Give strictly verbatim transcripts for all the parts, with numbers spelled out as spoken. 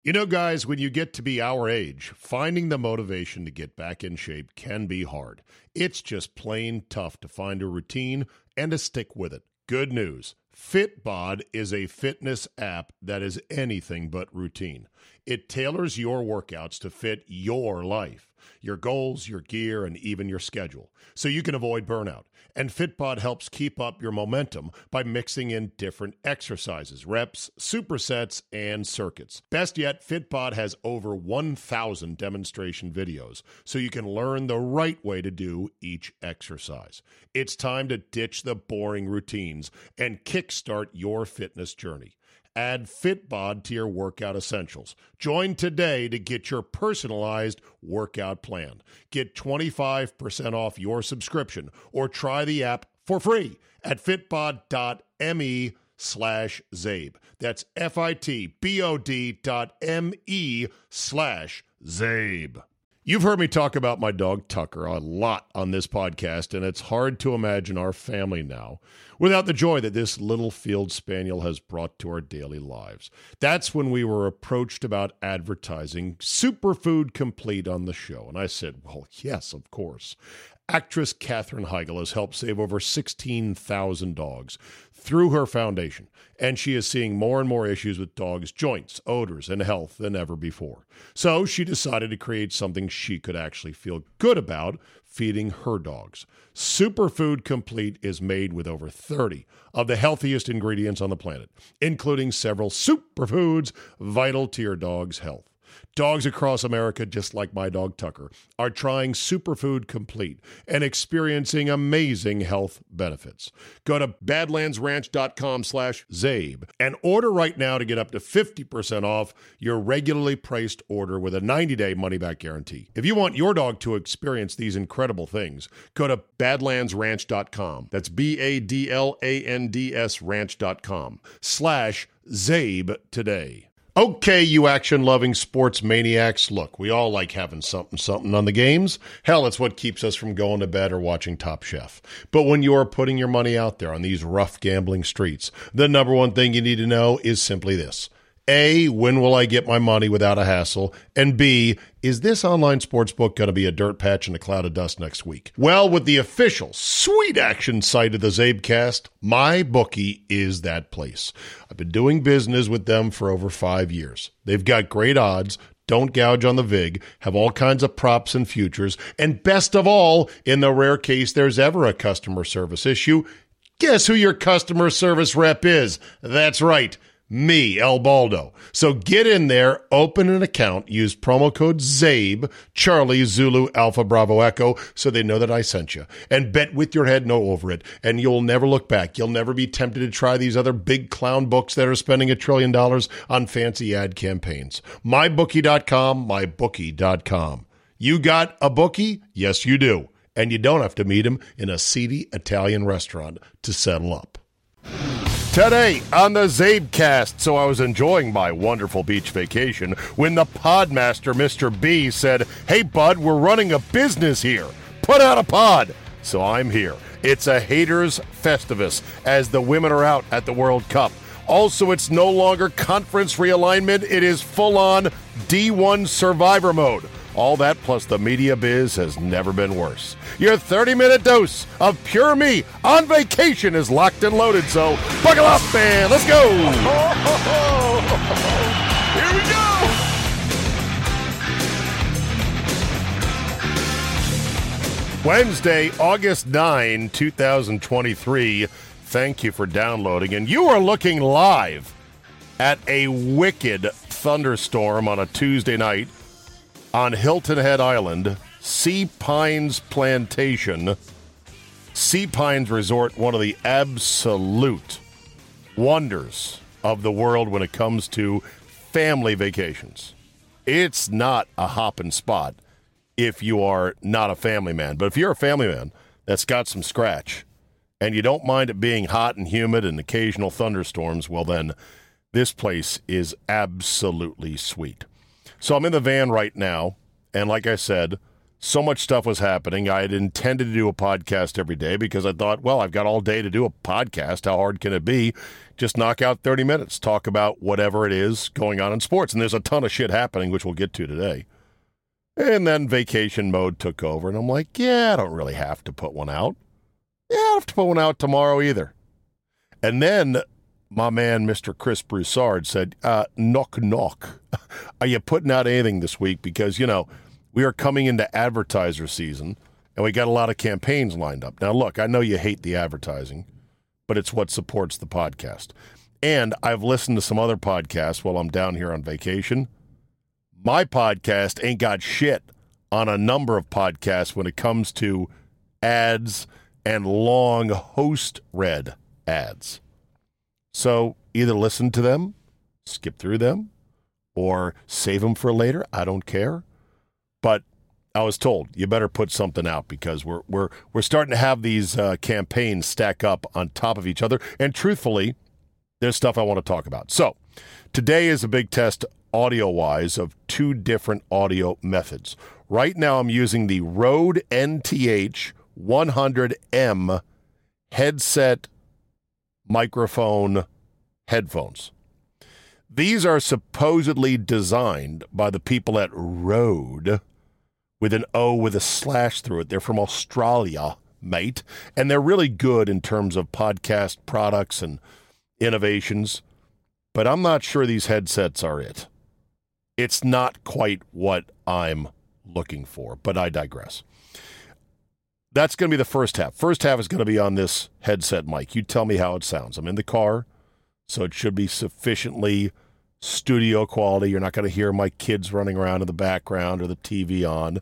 You know, guys, when you get to be our age, finding the motivation to get back in shape can be hard. It's just plain tough to find a routine and to stick with it. Good news. Fitbod is a fitness app that is anything but routine. It tailors your workouts to fit your life, your goals, your gear, and even your schedule, so you can avoid burnout. And Fitbod helps keep up your momentum by mixing in different exercises, reps, supersets, and circuits. Best yet, Fitbod has over one thousand demonstration videos, so you can learn the right way to do each exercise. It's time to ditch the boring routines and kickstart your fitness journey. Add Fitbod to your workout essentials. Join today to get your personalized workout plan. Get twenty-five percent off your subscription or try the app for free at fitbod.me slash Zabe. That's F-I-T-B-O-D dot M-E slash Zabe. You've heard me talk about my dog Tucker a lot on this podcast, and it's hard to imagine our family now without the joy that this little field spaniel has brought to our daily lives. That's when we were approached about advertising Superfood Complete on the show, and I said, well, yes, of course. Actress Katherine Heigl has helped save over sixteen thousand dogs through her foundation, and she is seeing more and more issues with dogs' joints, odors, and health than ever before. So she decided to create something she could actually feel good about feeding her dogs. Superfood Complete is made with over thirty of the healthiest ingredients on the planet, including several superfoods vital to your dog's health. Dogs across America, just like my dog Tucker, are trying Superfood Complete and experiencing amazing health benefits. Go to badlandsranch.com slash Zabe and order right now to get up to fifty percent off your regularly priced order with a ninety-day money-back guarantee. If you want your dog to experience these incredible things, go to badlands ranch dot com. That's B A D L A N D S ranch.com slash Zabe today. Okay, you action-loving sports maniacs, look, we all like having something-something on the games. Hell, it's what keeps us from going to bed or watching Top Chef. But when you're putting your money out there on these rough gambling streets, the number one thing you need to know is simply this. A, when will I get my money without a hassle? And B, is this online sportsbook going to be a dirt patch in a cloud of dust next week? Well, with the official sweet action site of the Zabecast, MyBookie is that place. I've been doing business with them for over five years. They've got great odds, don't gouge on the vig, have all kinds of props and futures, and best of all, in the rare case there's ever a customer service issue, guess who your customer service rep is? That's right. Me, El Baldo. So get in there, open an account, use promo code ZABE, Charlie, Zulu, Alpha, Bravo, Echo, so they know that I sent you. And bet with your head no over it, and you'll never look back. You'll never be tempted to try these other big clown books that are spending a trillion dollars on fancy ad campaigns. my bookie dot com, my bookie dot com. You got a bookie? Yes, you do. And you don't have to meet him in a seedy Italian restaurant to settle up. Today on the Zabecast, so I was enjoying my wonderful beach vacation when the podmaster, Mister B, said, hey, bud, we're running a business here. Put out a pod. So I'm here. It's a haters festivus as the women are out at the World Cup. Also, it's no longer conference realignment. It is full-on D one survivor mode. All that plus the media biz has never been worse. Your thirty-minute dose of pure me on vacation is locked and loaded, so buckle up and let's go! Here we go! Wednesday, August ninth, twenty twenty-three. Thank you for downloading, and you are looking live at a wicked thunderstorm on a Tuesday night on Hilton Head Island, Sea Pines Plantation. Sea Pines Resort, one of the absolute wonders of the world when it comes to family vacations. It's not a hopping spot if you are not a family man. But if you're a family man that's got some scratch and you don't mind it being hot and humid and occasional thunderstorms, well then, this place is absolutely sweet. So I'm in the van right now, and like I said, So much stuff was happening. I had intended to do a podcast every day because I thought, well, I've got all day to do a podcast. How hard can it be? Just knock out thirty minutes, talk about whatever it is going on in sports. And there's a ton of shit happening, which we'll get to today. And then vacation mode took over, and I'm like, yeah, I don't really have to put one out. Yeah, I don't have to put one out tomorrow either. And then my man, Mister Chris Broussard, said, uh, knock, knock. Are you putting out anything this week? Because, you know, we are coming into advertiser season, and we got a lot of campaigns lined up. Now, look, I know you hate the advertising, but it's what supports the podcast. And I've listened to some other podcasts while I'm down here on vacation. My podcast ain't got shit on a number of podcasts when it comes to ads and long host-read ads. So either listen to them, skip through them, or save them for later. I don't care. But I was told you better put something out because we're we're we're starting to have these uh, campaigns stack up on top of each other. And truthfully, there's stuff I want to talk about. So today is a big test audio-wise of two different audio methods. Right now I'm using the Rode N T H one hundred M headset microphone headphones. These are supposedly designed by the people at Rode, with an O with a slash through it. They're from Australia, mate. And they're really good in terms of podcast products and innovations. But I'm not sure these headsets are it. It's not quite what I'm looking for, but I digress. That's going to be the first half. First half is going to be on this headset mic. You tell me how it sounds. I'm in the car, so it should be sufficiently studio quality. You're not going to hear my kids running around in the background or the T V on.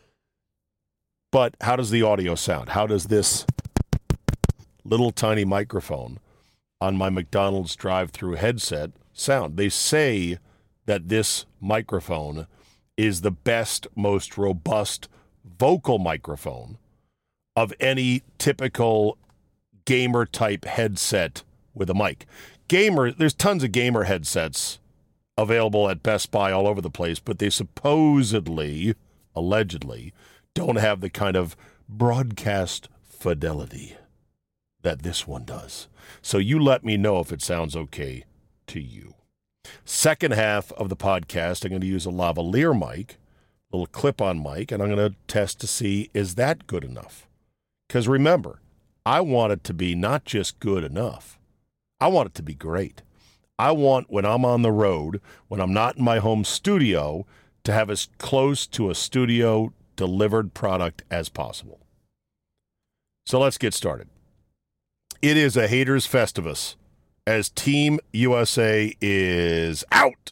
But how does the audio sound? How does this little tiny microphone on my McDonald's drive-through headset sound? They say that this microphone is the best, most robust vocal microphone of any typical gamer-type headset with a mic. Gamer, there's tons of gamer headsets available at Best Buy all over the place, but they supposedly, allegedly, don't have the kind of broadcast fidelity that this one does. So you let me know if it sounds okay to you. Second half of the podcast, I'm going to use a lavalier mic, a little clip-on mic, and I'm going to test to see, is that good enough? Because remember, I want it to be not just good enough. I want it to be great. I want, when I'm on the road, when I'm not in my home studio, to have as close to a studio delivered product as possible. So let's get started. It is a haters festivus as Team U S A is out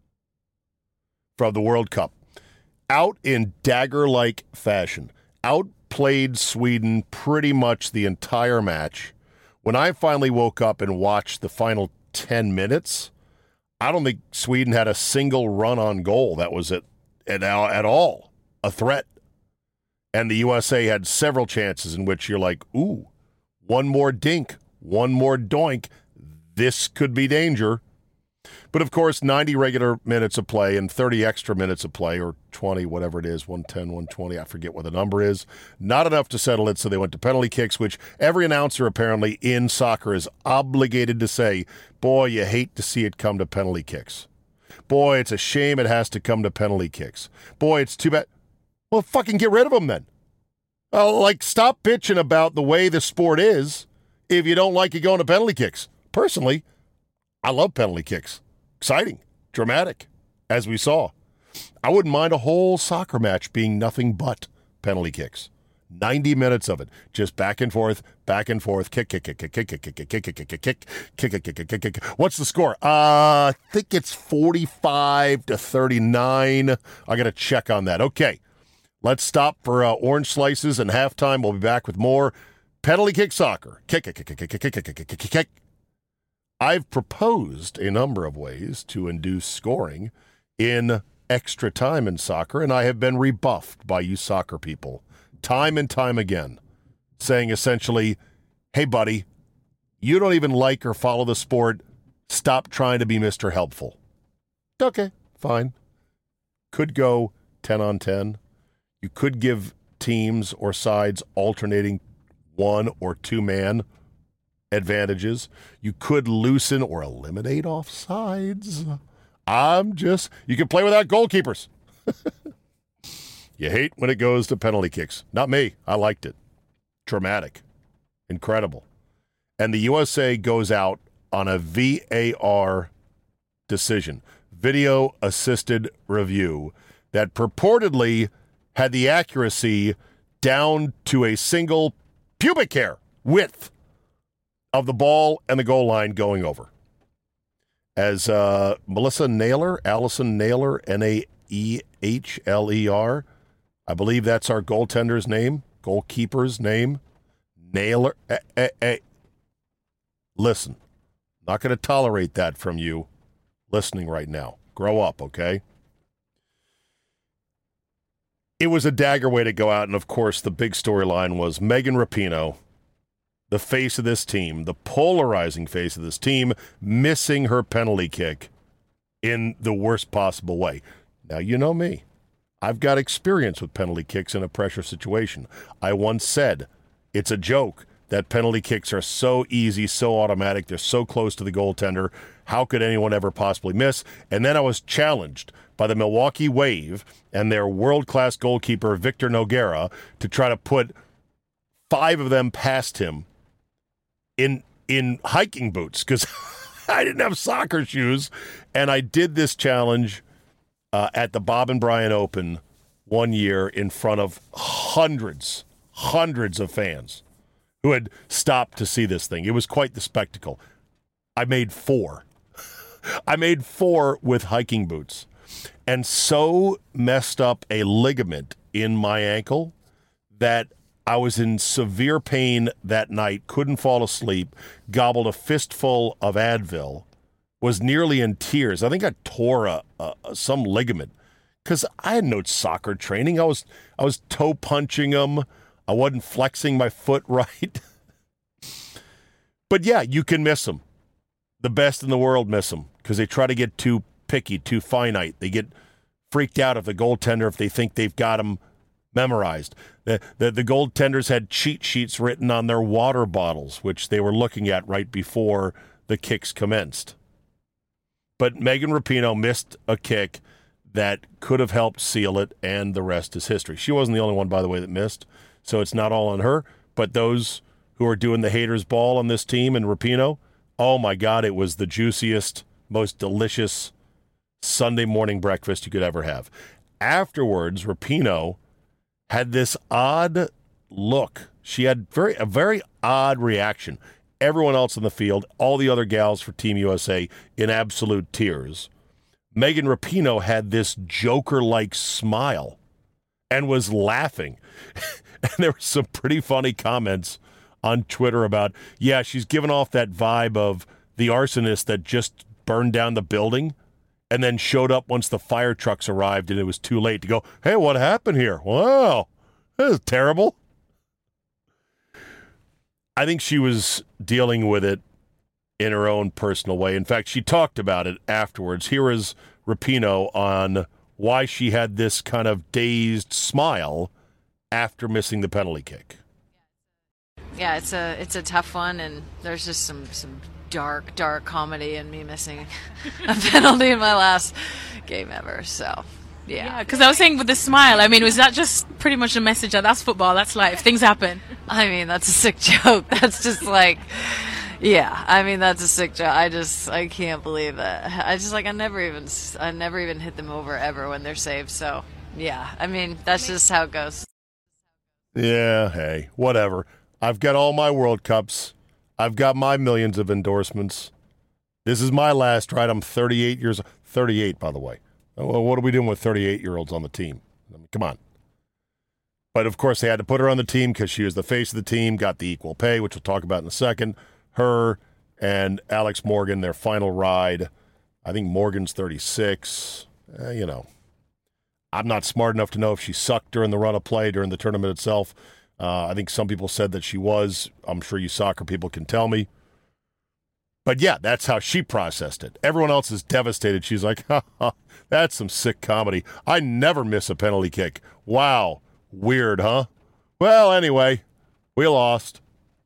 from the World Cup. Out in dagger-like fashion. Outplayed Sweden pretty much the entire match. When I finally woke up and watched the final ten minutes, I don't think Sweden had a single run on goal that was at, at, at all a threat. And the U S A had several chances in which you're like, ooh, one more dink, one more doink, this could be danger. But, of course, ninety regular minutes of play and thirty extra minutes of play, or twenty, whatever it is, one ten, one twenty, I forget what the number is. Not enough to settle it, so they went to penalty kicks, which every announcer apparently in soccer is obligated to say, boy, you hate to see it come to penalty kicks. Boy, it's a shame it has to come to penalty kicks. Boy, it's too bad. Well, fucking get rid of them then. Uh, like, stop bitching about the way the sport is if you don't like it going to penalty kicks. Personally, I love penalty kicks. Exciting, dramatic, as we saw. I wouldn't mind a whole soccer match being nothing but penalty kicks. ninety minutes of it, just back and forth, back and forth, kick, kick, kick, kick, kick, kick, kick, kick, kick, kick, kick, kick, kick, kick, kick, kick, kick. What's the score? Uh, I think it's forty-five to thirty-nine. I got to check on that. Okay, let's stop for uh, orange slices and halftime. We'll be back with more penalty kick soccer. Kick, kick, kick, kick, kick, kick, kick, kick, kick, kick, kick. I've proposed a number of ways to induce scoring in extra time in soccer, and I have been rebuffed by you soccer people time and time again, saying essentially, hey, buddy, you don't even like or follow the sport. Stop trying to be Mister Helpful. Okay, fine. Could go ten on ten. You could give teams or sides alternating one or two man advantages. You could loosen or eliminate offsides. I'm just, you can play without goalkeepers. You hate when it goes to penalty kicks. Not me. I liked it. Dramatic. Incredible. And the U S A goes out on a V A R decision, video assisted review, that purportedly had the accuracy down to a single pubic hair width of the ball and the goal line going over. As uh, Melissa Naylor, Allison Naylor, N A E H L E R, I believe that's our goaltender's name, goalkeeper's name, Naylor. Eh, eh, eh. Listen, not going to tolerate that from you listening right now. Grow up, okay? It was a dagger way to go out, and of course the big storyline was Megan Rapinoe, the face of this team, the polarizing face of this team, missing her penalty kick in the worst possible way. Now, you know me. I've got experience with penalty kicks in a pressure situation. I once said, it's a joke that penalty kicks are so easy, so automatic, they're so close to the goaltender. How could anyone ever possibly miss? And then I was challenged by the Milwaukee Wave and their world-class goalkeeper, Victor Nogueira, to try to put five of them past him in in hiking boots because I didn't have soccer shoes. And I did this challenge uh, at the Bob and Brian Open one year in front of hundreds, hundreds of fans who had stopped to see this thing. It was quite the spectacle. I made four. I made four with hiking boots and so messed up a ligament in my ankle that I was in severe pain that night, couldn't fall asleep, gobbled a fistful of Advil, was nearly in tears. I think I tore a, a, some ligament because I had no soccer training. I was I was toe punching them. I wasn't flexing my foot right. But yeah, you can miss them. The best in the world miss them because they try to get too picky, too finite. They get freaked out if the goaltender, if they think they've got them memorized. The, the, the goaltenders had cheat sheets written on their water bottles, which they were looking at right before the kicks commenced. But Megan Rapinoe missed a kick that could have helped seal it, and the rest is history. She wasn't the only one, by the way, that missed, so it's not all on her. But those who are doing the haters' ball on this team and Rapinoe, oh my God, it was the juiciest, most delicious Sunday morning breakfast you could ever have. Afterwards, Rapinoe had this odd look. She had very a very odd reaction. Everyone else in the field, all the other gals for Team U S A, in absolute tears. Megan Rapinoe had this Joker-like smile and was laughing. And there were some pretty funny comments on Twitter about, yeah, she's giving off that vibe of the arsonist that just burned down the building and then showed up once the fire trucks arrived and it was too late to go, hey, what happened here? Wow, this is terrible. I think she was dealing with it in her own personal way. In fact, she talked about it afterwards. Here is Rapinoe on why she had this kind of dazed smile after missing the penalty kick. Yeah, it's a it's a tough one, and there's just some, some dark, dark comedy in me missing a penalty in my last game ever, so... Yeah, because yeah, I was saying with the smile, I mean, was that just pretty much a message that that's football, that's life, things happen? I mean, that's a sick joke. That's just like, yeah, I mean, that's a sick joke. I just, I can't believe that. I just, like, I never even, I never even hit them over ever when they're saved, so, yeah, I mean, that's just how it goes. Yeah, hey, whatever. I've got all my World Cups. I've got my millions of endorsements. This is my last ride. I'm thirty-eight years, thirty-eight, by the way. Well, what are we doing with thirty-eight-year-olds on the team? I mean, come on. But, of course, they had to put her on the team because she was the face of the team, got the equal pay, which we'll talk about in a second. Her and Alex Morgan, their final ride. I think Morgan's thirty-six. Eh, you know, I'm not smart enough to know if she sucked during the run of play during the tournament itself. Uh, I think some people said that she was. I'm sure you soccer people can tell me. But, yeah, that's how she processed it. Everyone else is devastated. She's like, ha, ha, that's some sick comedy. I never miss a penalty kick. Wow. Weird, huh? Well, anyway, we lost.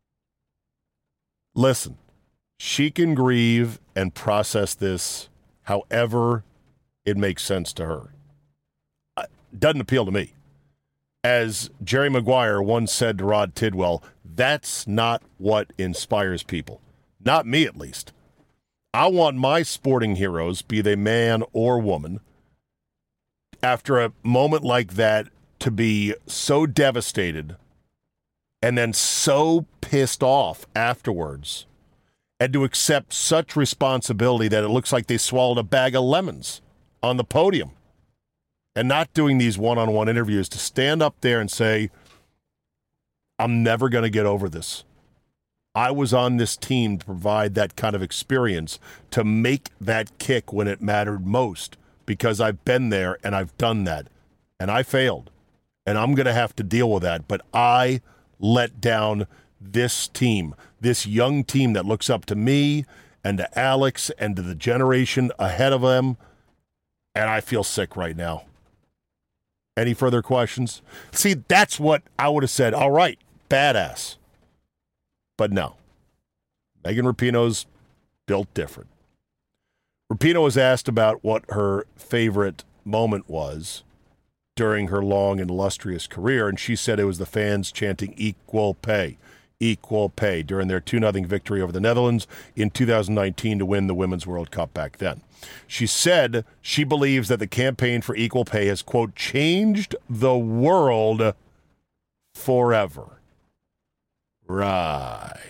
Listen, she can grieve and process this however it makes sense to her. Uh, doesn't appeal to me. As Jerry Maguire once said to Rod Tidwell, that's not what inspires people. Not me, at least. I want my sporting heroes, be they man or woman, after a moment like that, to be so devastated and then so pissed off afterwards, and to accept such responsibility that it looks like they swallowed a bag of lemons on the podium, and not doing these one-on-one interviews, to stand up there and say, I'm never going to get over this. I was on this team to provide that kind of experience, to make that kick when it mattered most, because I've been there and I've done that, and I failed, and I'm going to have to deal with that, but I let down this team, this young team that looks up to me and to Alex and to the generation ahead of them, and I feel sick right now. Any further questions? See, that's what I would have said. All right, badass. But no. Megan Rapinoe's built different. Rapinoe was asked about what her favorite moment was during her long and illustrious career, and she said it was the fans chanting equal pay, equal pay during their two nothing victory over the Netherlands in two thousand nineteen to win the Women's World Cup back then. She said she believes that the campaign for equal pay has, quote, changed the world forever. Right.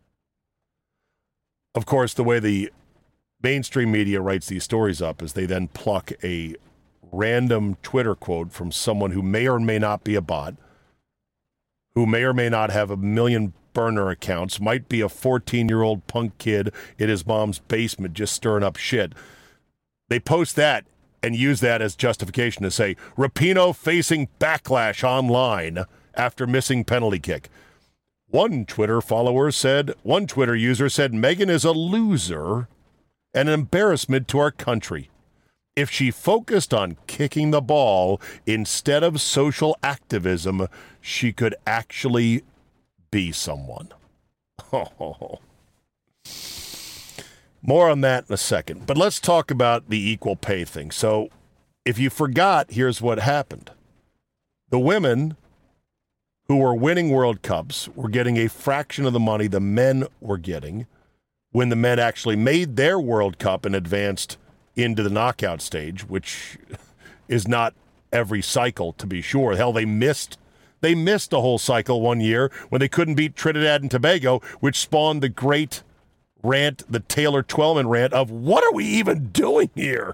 Of course, the way the mainstream media writes these stories up is they then pluck a random Twitter quote from someone who may or may not be a bot, who may or may not have a million burner accounts, might be a fourteen-year-old punk kid in his mom's basement just stirring up shit. They post that and use that as justification to say, Rapinoe facing backlash online after missing penalty kick. One Twitter follower said, one Twitter user said, Megan is a loser and an embarrassment to our country. If she focused on kicking the ball instead of social activism, she could actually be someone. More on that in a second. But let's talk about the equal pay thing. So if you forgot, here's what happened. The women who were winning World Cups were getting a fraction of the money the men were getting when the men actually made their World Cup and advanced into the knockout stage, which is not every cycle, to be sure. Hell, they missed they missed a whole cycle one year when they couldn't beat Trinidad and Tobago, which spawned the great rant, the Taylor Twellman rant of, what are we even doing here?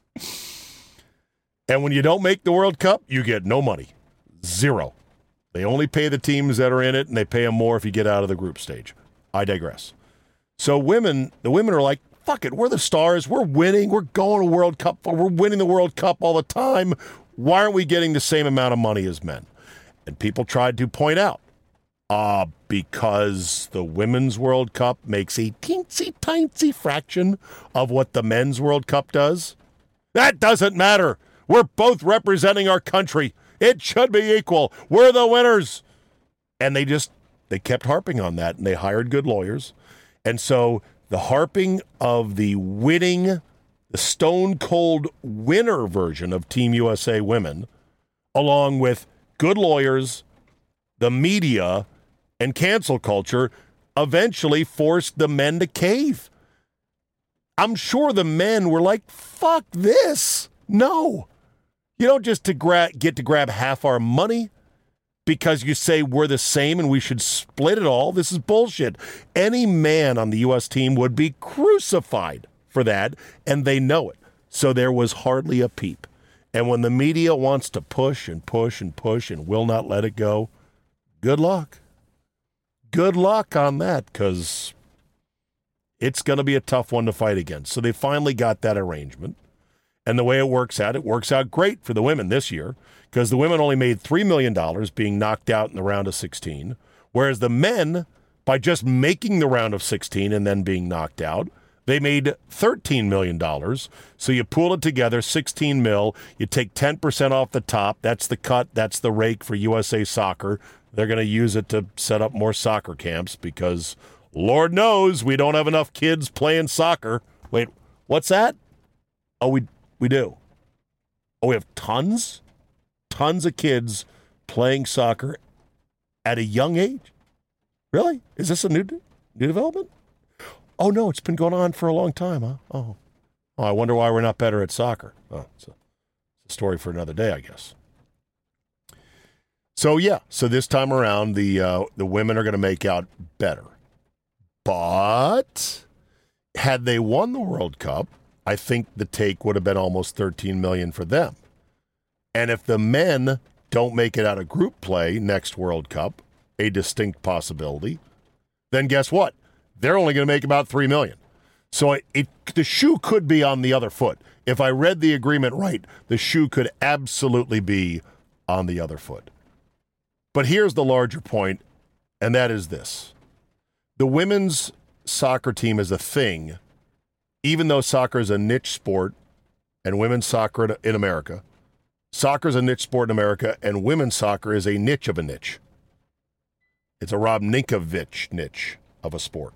And when you don't make the World Cup, you get no money. Zero. They only pay the teams that are in it, and they pay them more if you get out of the group stage. I digress. So women, the women are like, fuck it, we're the stars, we're winning, we're going to World Cup, we're winning the World Cup all the time. Why aren't we getting the same amount of money as men? And people tried to point out, uh, because the Women's World Cup makes a teensy-tiny fraction of what the Men's World Cup does. That doesn't matter. We're both representing our country. It should be equal. We're the winners. And they just, they kept harping on that, and they hired good lawyers. And so the harping of the winning, the stone-cold winner version of Team U S A Women, along with good lawyers, the media, and cancel culture, eventually forced the men to cave. I'm sure the men were like, fuck this. No. You don't just to gra- get to grab half our money because you say we're the same and we should split it all. This is bullshit. Any man on the U S team would be crucified for that, and they know it. So there was hardly a peep. And when the media wants to push and push and push and will not let it go, good luck. Good luck on that, because it's going to be a tough one to fight against. So they finally got that arrangement. And the way it works out, it works out great for the women this year, because the women only made three million dollars being knocked out in the round of sixteen, whereas the men, by just making the round of sixteen and then being knocked out, They made thirteen million dollars. So you pool it together, sixteen mil. You take ten percent off the top. That's the cut. That's the rake for U S A Soccer. They're going to use it to set up more soccer camps because Lord knows we don't have enough kids playing soccer. Wait, what's that? Oh, we we do. Oh, we have tons? Tons of kids playing soccer at a young age? Really? Is this a new new development? Oh, no, it's been going on for a long time, huh? Oh, oh I wonder why we're not better at soccer. Oh, it's a, it's a story for another day, I guess. So, yeah, so this time around, the uh, the women are going to make out better. But had they won the World Cup, I think the take would have been almost thirteen million dollars for them. And if the men don't make it out of group play next World Cup, a distinct possibility, then guess what? They're only going to make about three million dollars. So it, it the shoe could be on the other foot. If I read the agreement right, the shoe could absolutely be on the other foot. But here's the larger point, and that is this. The women's soccer team is a thing, even though soccer is a niche sport, and women's soccer in America. Soccer is a niche sport in America, and women's soccer is a niche of a niche. It's a Rob Ninkovich niche of a sport.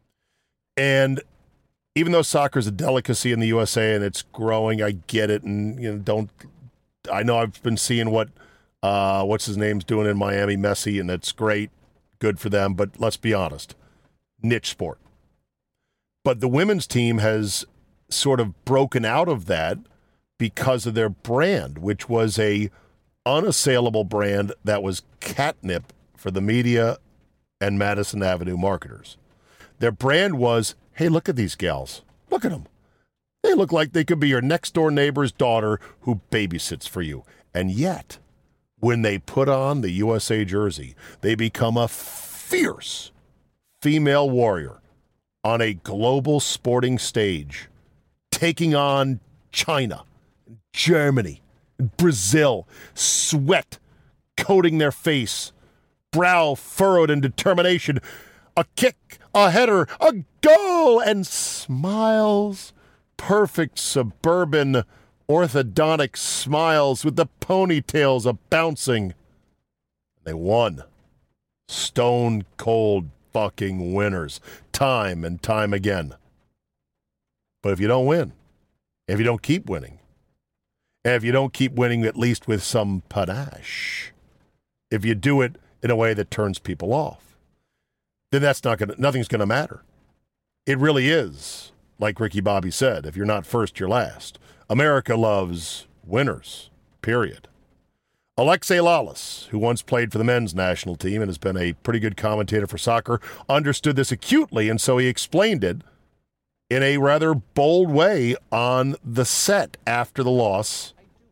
And even though soccer is a delicacy in the U S A and it's growing, I get it. And, you know, don't, I know I've been seeing what, uh, what's his name's doing in Miami, Messi, and that's great. Good for them. But let's be honest, niche sport. But the women's team has sort of broken out of that because of their brand, which was a unassailable brand that was catnip for the media and Madison Avenue marketers. Their brand was, hey, look at these gals. Look at them. They look like they could be your next-door neighbor's daughter who babysits for you. And yet, when they put on the U S A jersey, they become a fierce female warrior on a global sporting stage, taking on China, Germany, Brazil, sweat coating their face, brow furrowed in determination, a kick, a header, a goal, and smiles, perfect suburban orthodontic smiles with the ponytails a-bouncing. They won. Stone cold fucking winners, time and time again. But if you don't win, if you don't keep winning, and if you don't keep winning at least with some panache, if you do it in a way that turns people off, then that's not gonna. Nothing's gonna matter. It really is, like Ricky Bobby said, if you're not first, you're last. America loves winners, period. Alexei Lalas, who once played for the men's national team and has been a pretty good commentator for soccer, understood this acutely, and so he explained it in a rather bold way on the set after the loss.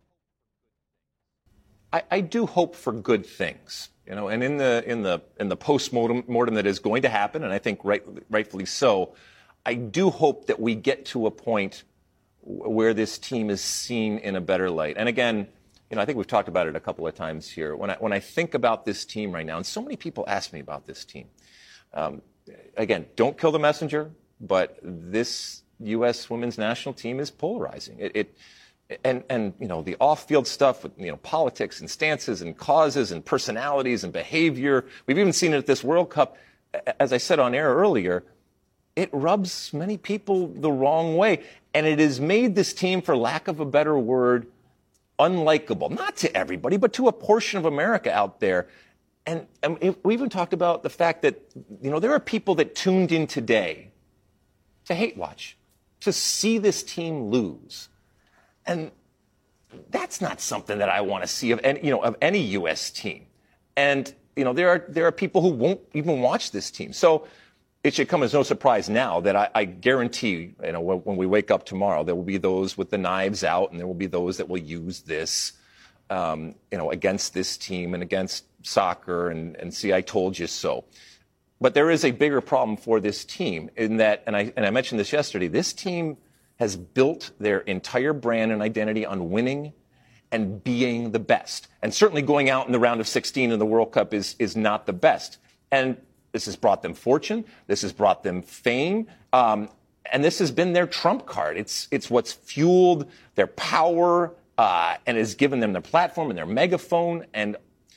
I, I do hope for good things. You know, and in the in the in the post-mortem mortem that is going to happen, and I think right, rightfully so, I do hope that we get to a point where this team is seen in a better light. And again, you know, I think we've talked about it a couple of times here. When I when I think about this team right now, and so many people ask me about this team. Um, again, don't kill the messenger, but this U S women's national team is polarizing. It. it And, and you know, the off-field stuff with, you know, politics and stances and causes and personalities and behavior. We've even seen it at this World Cup. As I said on air earlier, it rubs many people the wrong way. And it has made this team, for lack of a better word, unlikable. Not to everybody, but to a portion of America out there. And, and we even talked about the fact that, you know, there are people that tuned in today to hate watch, to see this team lose. And that's not something that I want to see of any, you know, of any U S team. And, you know, there are there are people who won't even watch this team. So it should come as no surprise now that I, I guarantee, you know, when, when we wake up tomorrow, there will be those with the knives out, and there will be those that will use this, um, you know, against this team and against soccer and, and see, I told you so. But there is a bigger problem for this team in that, and I and I mentioned this yesterday, this team has built their entire brand and identity on winning and being the best. And certainly going out in the round of sixteen in the World Cup is, is not the best. And this has brought them fortune. This has brought them fame. Um, and this has been their trump card. It's it's what's fueled their power uh, and has given them their platform and their megaphone. And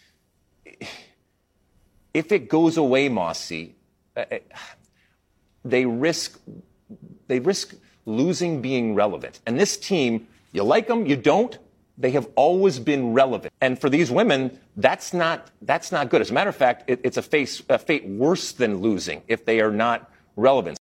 if it goes away, Mossy, uh, they risk they risk losing being relevant. And this team, you like them, you don't. They have always been relevant. And for these women, that's not that's not good. As a matter of fact, it, it's a, face, a fate worse than losing if they are not relevant.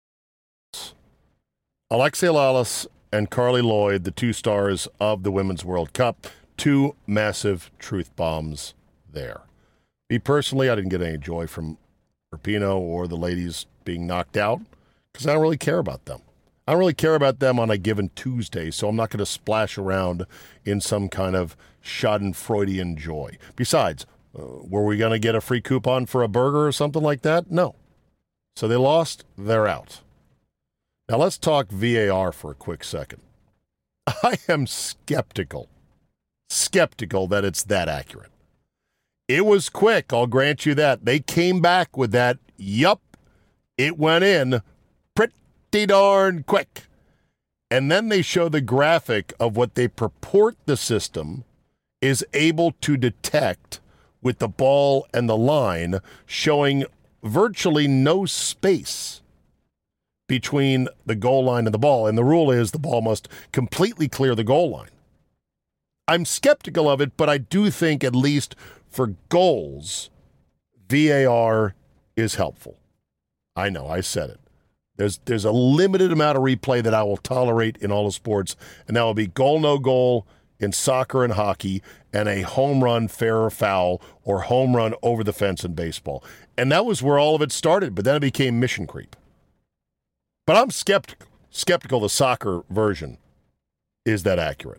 Alexia Lalas and Carly Lloyd, the two stars of the Women's World Cup, two massive truth bombs there. Me personally, I didn't get any joy from Rapinoe or the ladies being knocked out because I don't really care about them. I don't really care about them on a given Tuesday, so I'm not going to splash around in some kind of schadenfreudian joy. Besides, uh, were we going to get a free coupon for a burger or something like that? No. So they lost, they're out. Now let's talk V A R for a quick second. I am skeptical, skeptical that it's that accurate. It was quick, I'll grant you that. They came back with that, yup, it went in pretty darn quick. And then they show the graphic of what they purport the system is able to detect with the ball and the line, showing virtually no space between the goal line and the ball. And the rule is the ball must completely clear the goal line. I'm skeptical of it, but I do think at least for goals, V A R is helpful. I know, I said it. There's there's a limited amount of replay that I will tolerate in all the sports, and that will be goal, no goal in soccer and hockey, and a home run, fair or foul, or home run over the fence in baseball. And that was where all of it started, but then it became mission creep. But I'm skeptical, skeptical the soccer version is that accurate.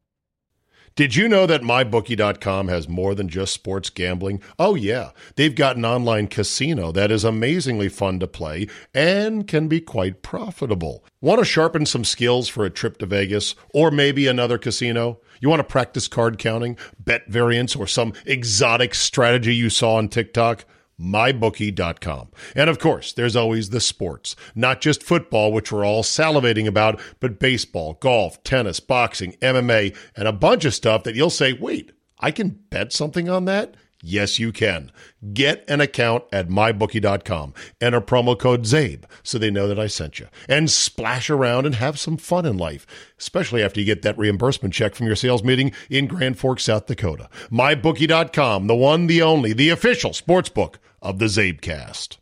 Did you know that my bookie dot com has more than just sports gambling? Oh, yeah. They've got an online casino that is amazingly fun to play and can be quite profitable. Want to sharpen some skills for a trip to Vegas or maybe another casino? You want to practice card counting, bet variance, or some exotic strategy you saw on TikTok? my bookie dot com. And of course, there's always the sports, not just football, which we're all salivating about, but baseball, golf, tennis, boxing, M M A, and a bunch of stuff that you'll say, wait, I can bet something on that? Yes, you can. Get an account at my bookie dot com. Enter promo code ZABE so they know that I sent you. And splash around and have some fun in life, especially after you get that reimbursement check from your sales meeting in Grand Forks, South Dakota. my bookie dot com, the one, the only, the official sports book of the ZabeCast.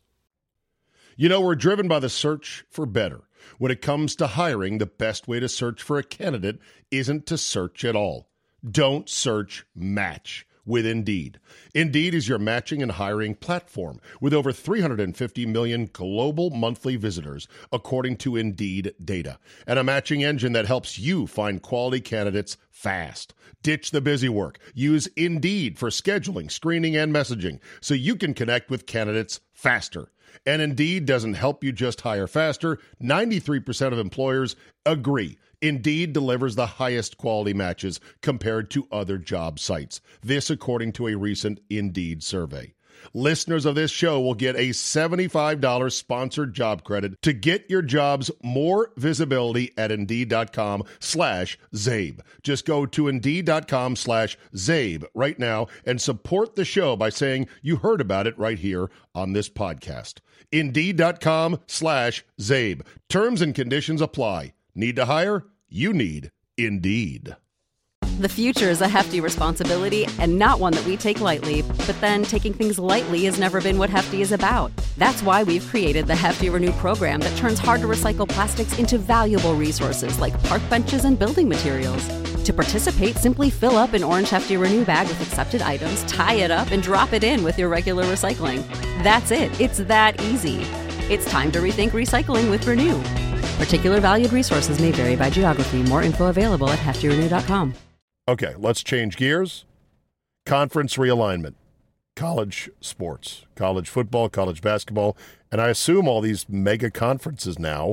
You know, we're driven by the search for better. When it comes to hiring, the best way to search for a candidate isn't to search at all. Don't search, match with Indeed. Indeed is your matching and hiring platform with over three hundred fifty million global monthly visitors, according to Indeed data, and a matching engine that helps you find quality candidates fast. Ditch the busy work. Use Indeed for scheduling, screening, and messaging so you can connect with candidates faster. And Indeed doesn't help you just hire faster. ninety-three percent of employers agree Indeed delivers the highest quality matches compared to other job sites. This according to a recent Indeed survey. Listeners of this show will get a seventy-five dollars sponsored job credit to get your jobs more visibility at Indeed.com slash Zabe. Just go to Indeed.com slash Zabe right now and support the show by saying you heard about it right here on this podcast. Indeed.com slash Zabe. Terms and conditions apply. Need to hire? You need Indeed. The future is a hefty responsibility and not one that we take lightly. But then taking things lightly has never been what Hefty is about. That's why we've created the Hefty Renew program that turns hard-to-recycle plastics into valuable resources like park benches and building materials. To participate, simply fill up an orange Hefty Renew bag with accepted items, tie it up, and drop it in with your regular recycling. That's it. It's that easy. It's time to rethink recycling with Renew. Particular valued resources may vary by geography. More info available at hefty renew dot com. Okay, let's change gears. Conference realignment. College sports, college football, college basketball, and I assume all these mega conferences now,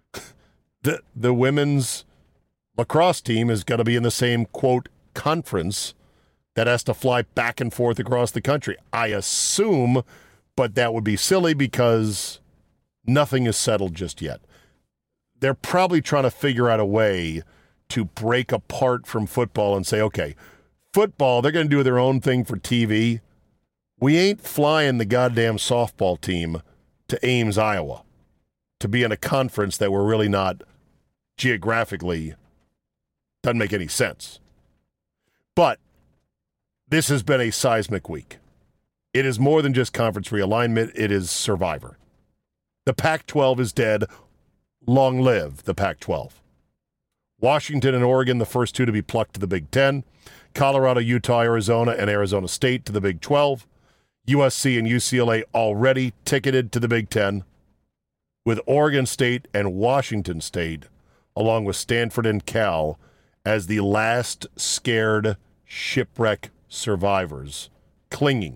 the the women's lacrosse team is going to be in the same, quote, conference that has to fly back and forth across the country. I assume, but that would be silly because nothing is settled just yet. they're probably trying to figure out a way to break apart from football and say, okay, football, they're going to do their own thing for T V. We ain't flying the goddamn softball team to Ames, Iowa, to be in a conference that we're really not geographically, doesn't make any sense. But this has been a seismic week. It is more than just conference realignment. It is Survivor. The Pac twelve is dead. Long live the Pac twelve. Washington and Oregon, the first two to be plucked to the Big Ten. Colorado, Utah, Arizona, and Arizona State to the Big twelve. U S C and U C L A already ticketed to the Big Ten, with Oregon State and Washington State, along with Stanford and Cal, as the last scared shipwreck survivors clinging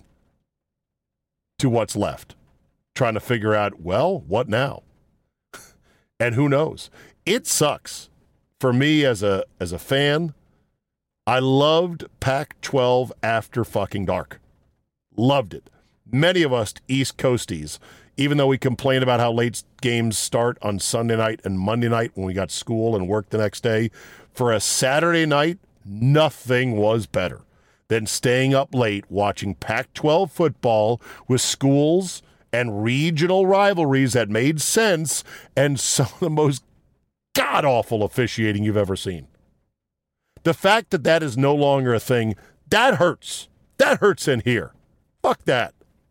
to what's left, trying to figure out, well, what now? And who knows? It sucks. For me as a as a fan, I loved Pac twelve after fucking dark. Loved it. Many of us East Coasties, even though we complain about how late games start on Sunday night and Monday night when we got school and work the next day, for a Saturday night, nothing was better than staying up late watching Pac twelve football with schools and regional rivalries that made sense and some of the most god-awful officiating you've ever seen. The fact that that is no longer a thing, that hurts. That hurts in here. Fuck that.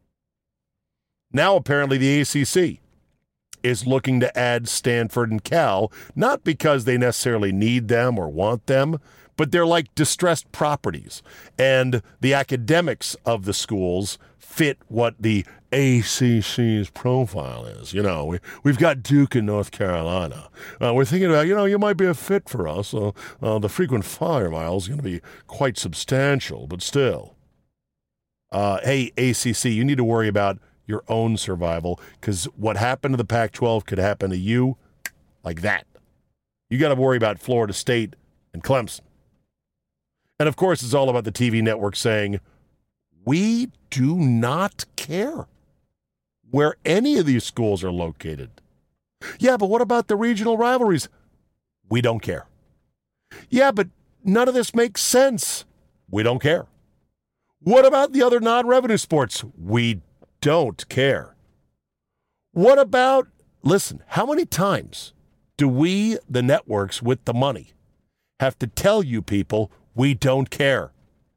Now apparently the A C C is looking to add Stanford and Cal, not because they necessarily need them or want them, but they're like distressed properties. And the academics of the schools fit what the A C C's profile is. You know, we, we've got Duke in North Carolina. Uh, we're thinking about, you know, you might be a fit for us. Uh, uh, the frequent flyer miles is going to be quite substantial, but still. Uh, hey, A C C, you need to worry about your own survival, because what happened to the Pac twelve could happen to you like that. You got to worry about Florida State and Clemson. And, of course, it's all about the T V network saying, we do not care where any of these schools are located. Yeah, but what about the regional rivalries? We don't care. Yeah, but none of this makes sense. We don't care. What about the other non-revenue sports? We don't care. What about, listen, how many times do we, the networks with the money, have to tell you people we don't care?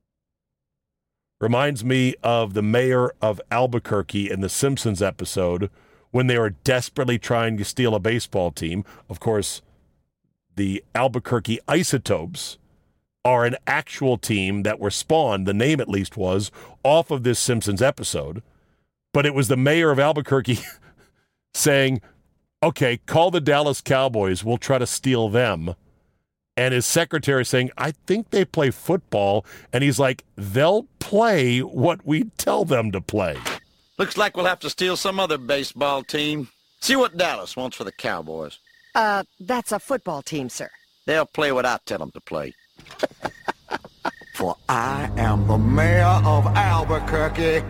Reminds me of the mayor of Albuquerque in the Simpsons episode when they were desperately trying to steal a baseball team. Of course, the Albuquerque Isotopes are an actual team that were spawned, the name at least was, off of this Simpsons episode. But it was the mayor of Albuquerque saying, okay, call the Dallas Cowboys, we'll try to steal them. And his secretary saying, I think they play football. And he's like, they'll play what we tell them to play. Looks like we'll have to steal some other baseball team. See what Dallas wants for the Cowboys. Uh, that's a football team, sir. They'll play what I tell them to play. For I am the mayor of Albuquerque.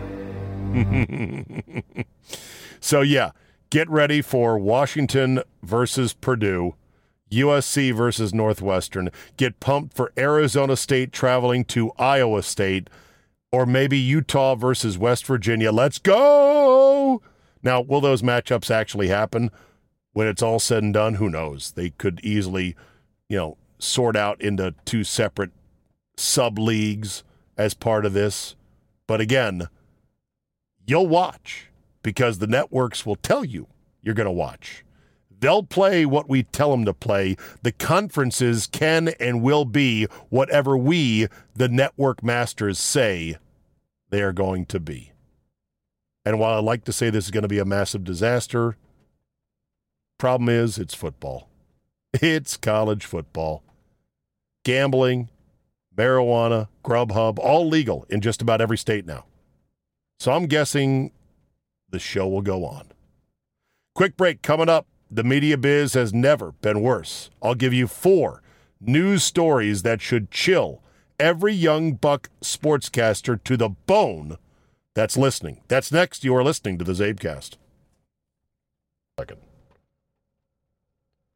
So, yeah, get ready for Washington versus Purdue. U S C versus Northwestern. Get pumped for Arizona State traveling to Iowa State, or maybe Utah versus West Virginia. Let's go! Now, will those matchups actually happen when it's all said and done? Who knows? They could easily, you know, sort out into two separate sub-leagues as part of this. But again, you'll watch because the networks will tell you you're going to watch. They'll play what we tell them to play. The conferences can and will be whatever we, the network masters, say they are going to be. And while I like to say this is going to be a massive disaster, problem is it's football. It's college football. Gambling, marijuana, Grubhub, all legal in just about every state now. So I'm guessing the show will go on. Quick break coming up. The media biz has never been worse. I'll give you four news stories that should chill every young buck sportscaster to the bone that's listening. That's next. You are listening to the Zabecast. Second.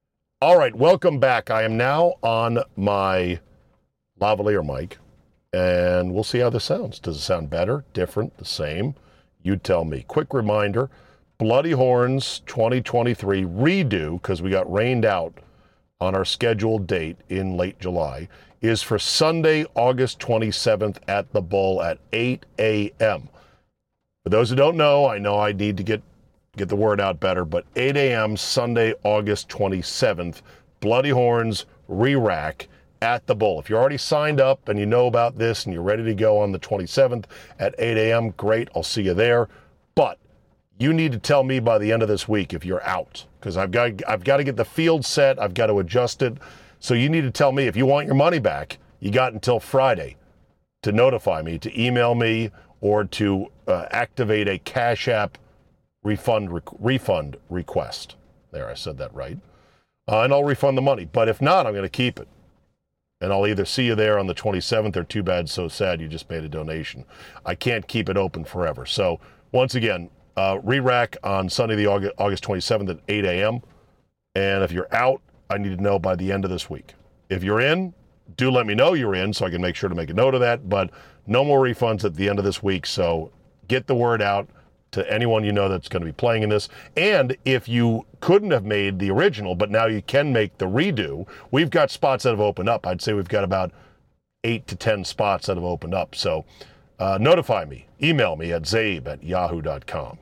All right, welcome back. I am now on my lavalier mic, and we'll see how this sounds. Does it sound better, different, the same? You tell me. Quick reminder, Bloody Horns twenty twenty-three redo, because we got rained out on our scheduled date in late July, is for Sunday, August twenty-seventh at the Bull at eight a.m. For those who don't know, I know I need to get get the word out better, but eight a.m. Sunday, August twenty-seventh, Bloody Horns re-rack at the Bull. If you're already signed up and you know about this and you're ready to go on the twenty-seventh at eight a.m., great, I'll see you there. But you need to tell me by the end of this week if you're out, because I've got I've got to get the field set, I've got to adjust it. So you need to tell me if you want your money back. You got until Friday to notify me, to email me, or to uh, activate a Cash App refund rec- refund request. There, I said that right. Uh, and I'll refund the money. But if not, I'm going to keep it. And I'll either see you there on the twenty-seventh or too bad, so sad you just made a donation. I can't keep it open forever. So once again, uh, re-rack on Sunday, the August, August twenty-seventh at eight a.m. And if you're out, I need to know by the end of this week. If you're in, do let me know you're in so I can make sure to make a note of that. But no more refunds at the end of this week. So get the word out to anyone you know that's going to be playing in this. And if you couldn't have made the original, but now you can make the redo, we've got spots that have opened up. I'd say we've got about eight to ten spots that have opened up. So uh, notify me. Email me at zabe at yahoo dot com.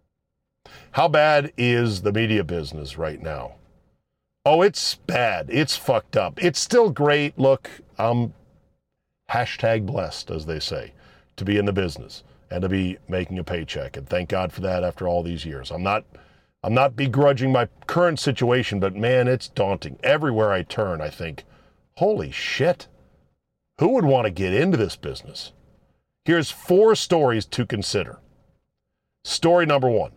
How bad is the media business right now? Oh, it's bad. It's fucked up. It's still great. Look, I'm hashtag blessed, as they say, to be in the business and to be making a paycheck. And thank God for that after all these years. I'm not I'm not begrudging my current situation, but man, it's daunting. Everywhere I turn, I think, holy shit, who would want to get into this business? Here's four stories to consider. Story number one.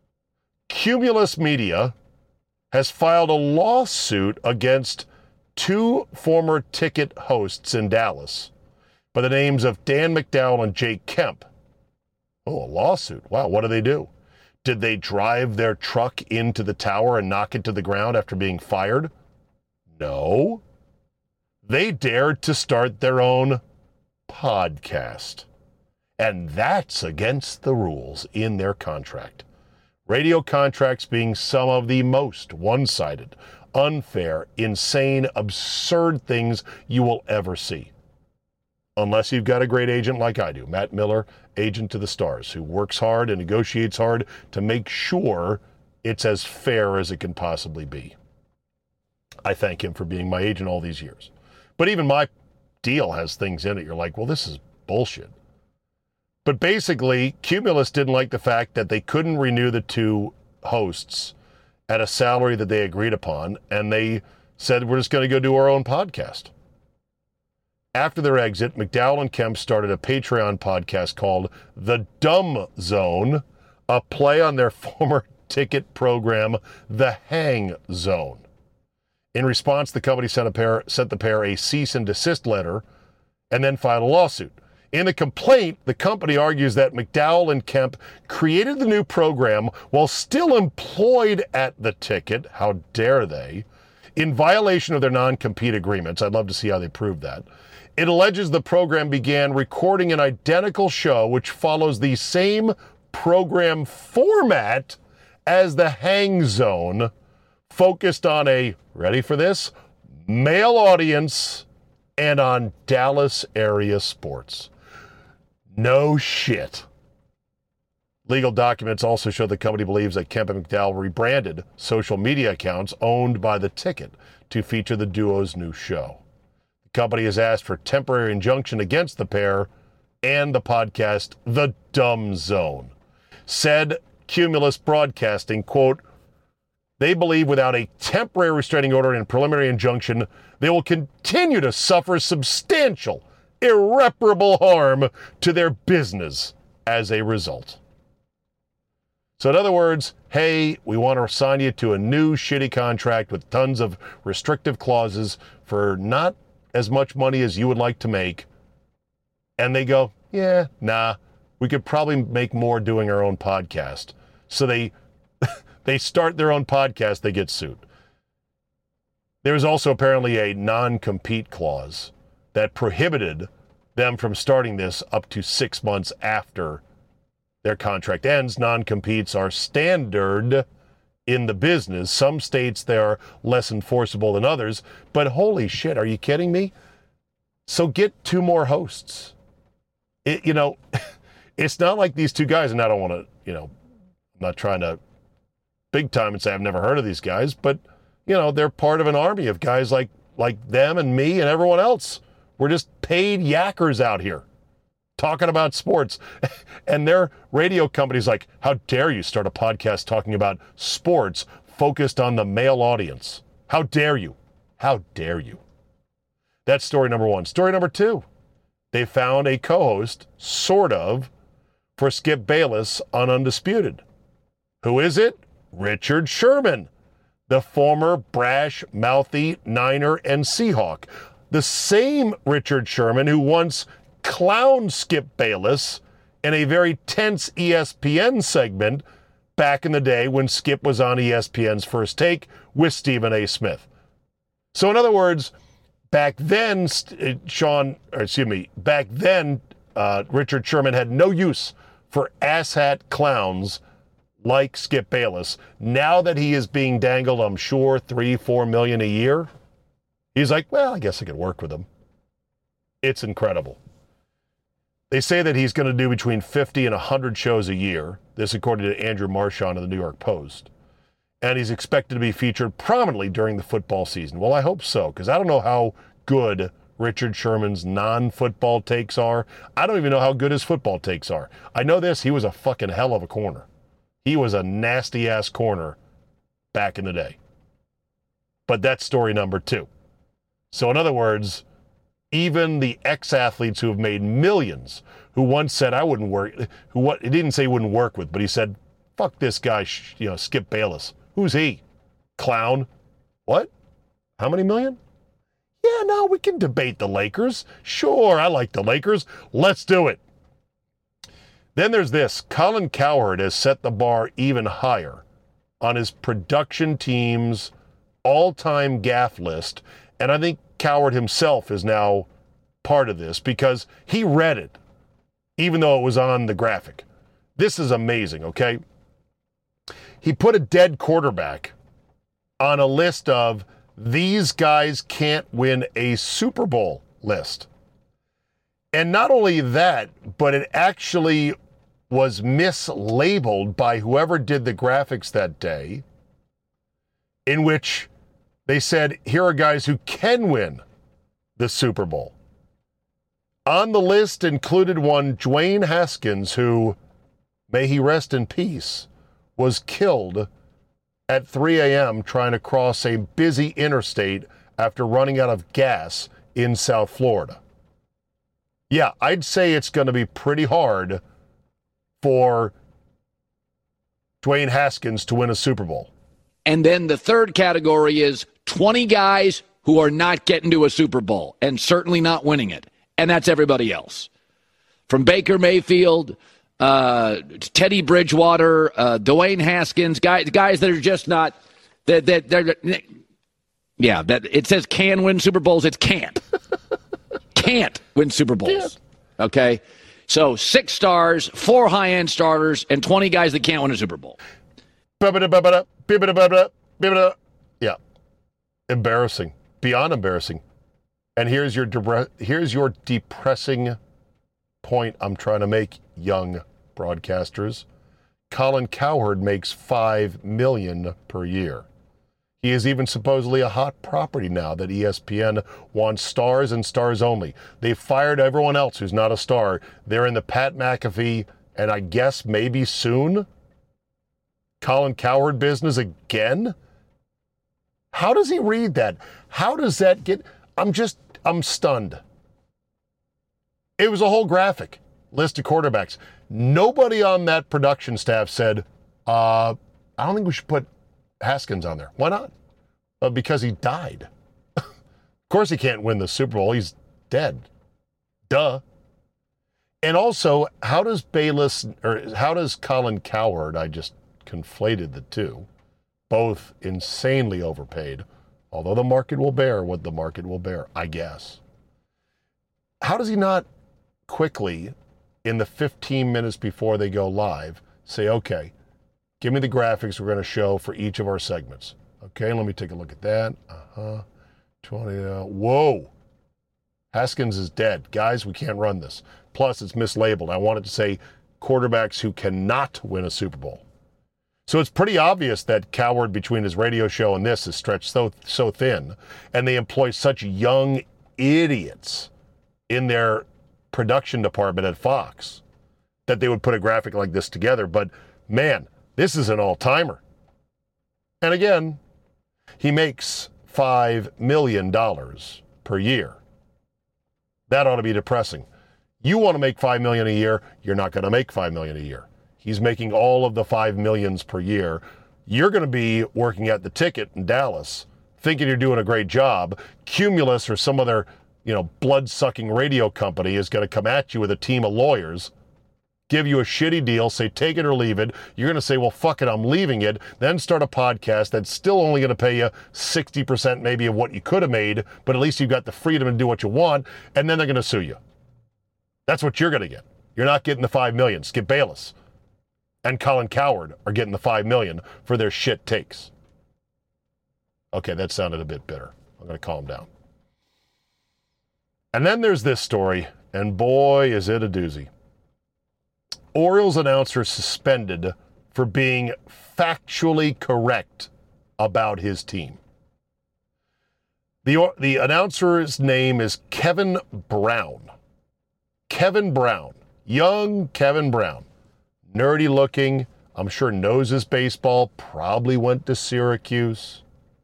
Cumulus Media has filed a lawsuit against two former ticket hosts in Dallas by the names of Dan McDowell and Jake Kemp. Oh, a lawsuit. Wow, what do they do? Did they drive their truck into the tower and knock it to the ground after being fired? No. They dared to start their own podcast. And that's against the rules in their contract. Radio contracts being some of the most one-sided, unfair, insane, absurd things you will ever see. Unless you've got a great agent like I do, Matt Miller, agent to the stars, who works hard and negotiates hard to make sure it's as fair as it can possibly be. I thank him for being my agent all these years. But even my deal has things in it. You're like, well, this is bullshit. But basically, Cumulus didn't like the fact that they couldn't renew the two hosts at a salary that they agreed upon, and they said, we're just going to go do our own podcast. After their exit, McDowell and Kemp started a Patreon podcast called The Dumb Zone, a play on their former ticket program, The Hang Zone. In response, the company sent, a pair, sent the pair a cease and desist letter and then filed a lawsuit. In the complaint, the company argues that McDowell and Kemp created the new program while still employed at the ticket, how dare they, in violation of their non-compete agreements. I'd love to see how they prove that. It alleges the program began recording an identical show which follows the same program format as the Hang Zone, focused on a, ready for this, male audience and on Dallas area sports. No shit. Legal documents also show the company believes that Kemp and McDowell rebranded social media accounts owned by the ticket to feature the duo's new show. The company has asked for temporary injunction against the pair and the podcast The Dumb Zone. Said Cumulus Broadcasting, quote, they believe without a temporary restraining order and preliminary injunction, they will continue to suffer substantial, irreparable harm to their business as a result. So in other words, hey, we want to assign you to a new shitty contract with tons of restrictive clauses for not as much money as you would like to make. And they go, yeah, nah, we could probably make more doing our own podcast. So they they start their own podcast, they get sued. There's also apparently a non-compete clause that prohibited them from starting this up to six months after their contract ends. Non-competes are standard in the business. Some states they are less enforceable than others, but holy shit, are you kidding me? So get two more hosts. It, you know, it's not like these two guys, and I don't want to, you know, I'm not trying to big time and say I've never heard of these guys, but, you know, they're part of an army of guys like like them and me and everyone else. We're just paid yackers out here talking about sports. And their radio company's like, how dare you start a podcast talking about sports focused on the male audience? How dare you? How dare you? That's story number one. Story number two, they found a co-host, sort of, for Skip Bayless on Undisputed. Who is it? Richard Sherman, the former brash, mouthy Niner and Seahawk. The same Richard Sherman who once clowned Skip Bayless in a very tense E S P N segment back in the day when Skip was on E S P N's First Take with Stephen A. Smith. So in other words, back then, Sean, or excuse me, back then, uh, Richard Sherman had no use for asshat clowns like Skip Bayless. Now that he is being dangled, I'm sure, three, four million a year, he's like, well, I guess I could work with him. It's incredible. They say that he's going to do between fifty and one hundred shows a year. This according to Andrew Marchand of the New York Post. And he's expected to be featured prominently during the football season. Well, I hope so, because I don't know how good Richard Sherman's non-football takes are. I don't even know how good his football takes are. I know this, he was a fucking hell of a corner. He was a nasty-ass corner back in the day. But that's story number two. So in other words, even the ex-athletes who have made millions, who once said, I wouldn't work, who what he didn't say he wouldn't work with, but he said, fuck this guy, you know, Skip Bayless. Who's he? Clown. What? How many million? Yeah, no, we can debate the Lakers. Sure, I like the Lakers. Let's do it. Then there's this. Colin Cowherd has set the bar even higher on his production team's all-time gaffe list. And I think Cowherd himself is now part of this because he read it, even though it was on the graphic. This is amazing, okay? He put a dead quarterback on a list of these guys can't win a Super Bowl list. And not only that, but it actually was mislabeled by whoever did the graphics that day, in which they said, here are guys who can win the Super Bowl. On the list included one Dwayne Haskins, who, may he rest in peace, was killed at three a.m. trying to cross a busy interstate after running out of gas in South Florida. Yeah, I'd say it's going to be pretty hard for Dwayne Haskins to win a Super Bowl. And then the third category is twenty guys who are not getting to a Super Bowl and certainly not winning it. And that's everybody else. From Baker Mayfield, uh, Teddy Bridgewater, uh, Dwayne Haskins, guys, guys that are just not, that, that they're, yeah, that it says can win Super Bowls. It's can't. Can't win Super Bowls. Okay? So six stars, four high-end starters, and twenty guys that can't win a Super Bowl. Yeah. Embarrassing. Beyond embarrassing. And here's your de- here's your depressing point I'm trying to make, young broadcasters. Colin Cowherd makes five million dollars per year. He is even supposedly a hot property now that E S P N wants stars and stars only. They fired everyone else who's not a star. They're in the Pat McAfee, and I guess maybe soon, Colin Cowherd business again? How does he read that? How does that get... I'm just, I'm stunned. It was a whole graphic, list of quarterbacks. Nobody on that production staff said, uh, I don't think we should put Haskins on there. Why not? Uh, because he died. Of course he can't win the Super Bowl. He's dead. Duh. And also, how does Bayless, or how does Colin Cowherd, I just conflated the two, both insanely overpaid. Although the market will bear what the market will bear, I guess. How does he not quickly, in the fifteen minutes before they go live, say, okay, give me the graphics we're going to show for each of our segments. Okay, let me take a look at that. Uh-huh. twenty, uh, whoa. Haskins is dead. Guys, we can't run this. Plus, it's mislabeled. I wanted to say quarterbacks who cannot win a Super Bowl. So it's pretty obvious that Coward, between his radio show and this, is stretched so so thin, and they employ such young idiots in their production department at Fox that they would put a graphic like this together. But, man, this is an all-timer. And again, he makes five million dollars per year. That ought to be depressing. You want to make five million dollars a year, you're not going to make five million dollars a year. He's making all of the five millions per year. You're going to be working at the ticket in Dallas, thinking you're doing a great job. Cumulus or some other, you know, blood-sucking radio company is going to come at you with a team of lawyers, give you a shitty deal, say take it or leave it. You're going to say, well, fuck it, I'm leaving it. Then start a podcast that's still only going to pay you sixty percent maybe of what you could have made, but at least you've got the freedom to do what you want, and then they're going to sue you. That's what you're going to get. You're not getting the five million dollars. Skip Bayless and Colin Coward are getting the five million dollars for their shit takes. Okay, that sounded a bit bitter. I'm going to calm down. And then there's this story, and boy, is it a doozy. Orioles announcer suspended for being factually correct about his team. The, the announcer's name is Kevin Brown. Kevin Brown. Young Kevin Brown. Nerdy looking. I'm sure knows his baseball. Probably went to Syracuse.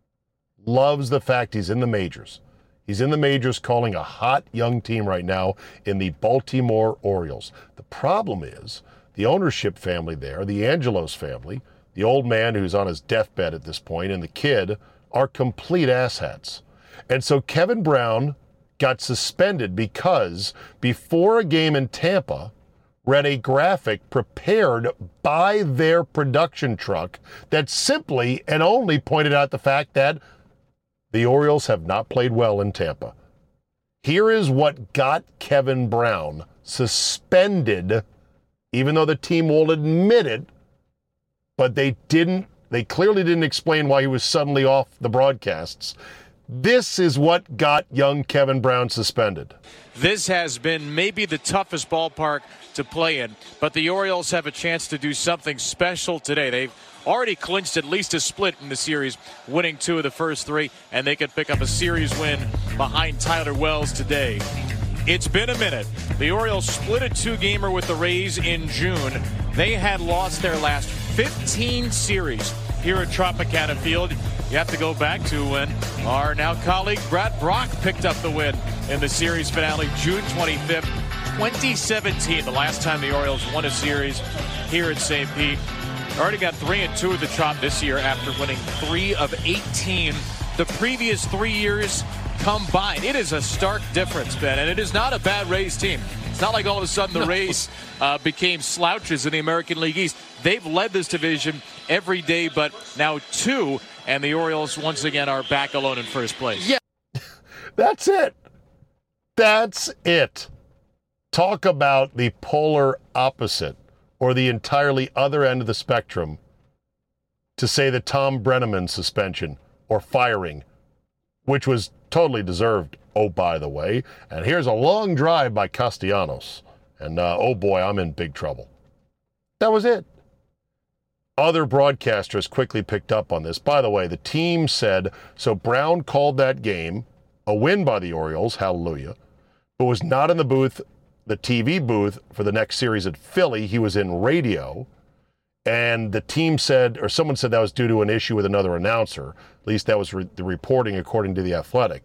Loves the fact he's in the majors. He's in the majors calling a hot young team right now in the Baltimore Orioles. The problem is the ownership family there, the Angelos family, the old man who's on his deathbed at this point, and the kid are complete asshats. And so Kevin Brown got suspended because before a game in Tampa, read a graphic prepared by their production truck that simply and only pointed out the fact that the Orioles have not played well in Tampa. Here is what got Kevin Brown suspended, even though the team won't admit it, but they didn't, they clearly didn't explain why he was suddenly off the broadcasts. This is what got young Kevin Brown suspended. This has been maybe the toughest ballpark to play in, but the Orioles have a chance to do something special today. They've already clinched at least a split in the series, winning two of the first three, and they could pick up a series win behind Tyler Wells today. It's been a minute. The Orioles split a two-gamer with the Rays in June. They had lost their last fifteen series here at Tropicana Field. You have to go back to when our now colleague Brad Brock picked up the win in the series finale June twenty-fifth, twenty seventeen, the last time the Orioles won a series here at Saint Pete. Already got three and two at the Trop this year after winning three of eighteen the previous three years combined. It is a stark difference, Ben, and it is not a bad Rays team. It's not like all of a sudden the no. Rays uh, became slouches in the American League East. They've led this division every day but now two, and the Orioles once again are back alone in first place. Yeah, that's it. That's it. Talk about the polar opposite, or the entirely other end of the spectrum, to say the Tom Brenneman suspension or firing, which was totally deserved, oh, by the way. And here's a long drive by Castellanos. And, uh, oh, boy, I'm in big trouble. That was it. Other broadcasters quickly picked up on this. By the way, the team said, so Brown called that game a win by the Orioles, hallelujah, but was not in the booth, the T V booth, for the next series at Philly. He was in radio. And the team said, or someone said that was due to an issue with another announcer. At least that was re- the reporting according to The Athletic.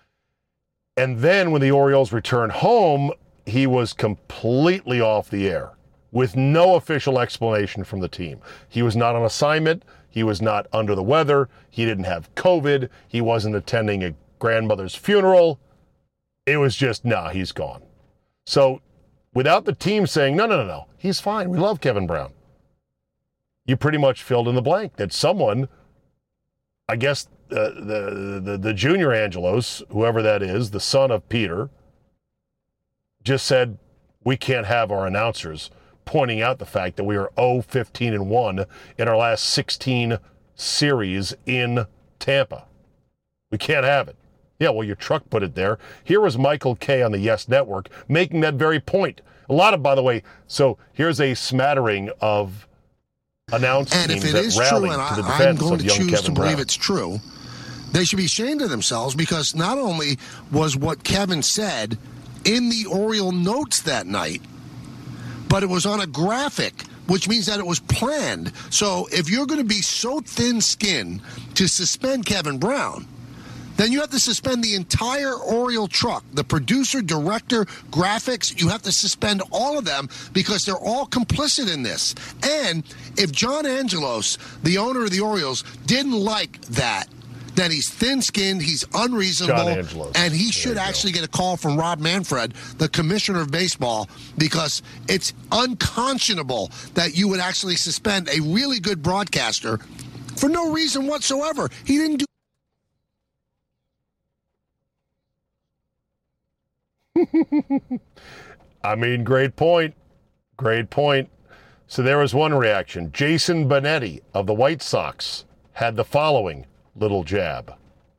And then when the Orioles returned home, he was completely off the air with no official explanation from the team. He was not on assignment. He was not under the weather. He didn't have COVID. He wasn't attending a grandmother's funeral. It was just, nah, he's gone. So without the team saying, no, no, no, no, he's fine. We love Kevin Brown. You pretty much filled in the blank that someone I guess uh, the, the the junior Angelos, whoever that is, the son of Peter, just said we can't have our announcers pointing out the fact that we are oh fifteen and one in our last sixteen series in Tampa. We can't have it. Yeah, well, your truck put it there. Here was Michael Kay on the Yes Network making that very point. A lot of, by the way, so here's a smattering of announced and teams if it that is rallied true, and to the I, defense I'm going of to young choose Kevin to Brown. believe it's true, they should be ashamed of themselves, because not only was what Kevin said in the Oriole notes that night, but it was on a graphic, which means that it was planned. So if you're going to be so thin-skinned to suspend Kevin Brown, then you have to suspend the entire Oriole truck, the producer, director, graphics. You have to suspend all of them, because they're all complicit in this. And if John Angelos, the owner of the Orioles, didn't like that, then he's thin-skinned, he's unreasonable, and he should actually get a call from Rob Manfred, the commissioner of baseball, because it's unconscionable that you would actually suspend a really good broadcaster for no reason whatsoever. He didn't do I mean, great point. Great point. So there was one reaction. Jason Benetti of the White Sox had the following little jab.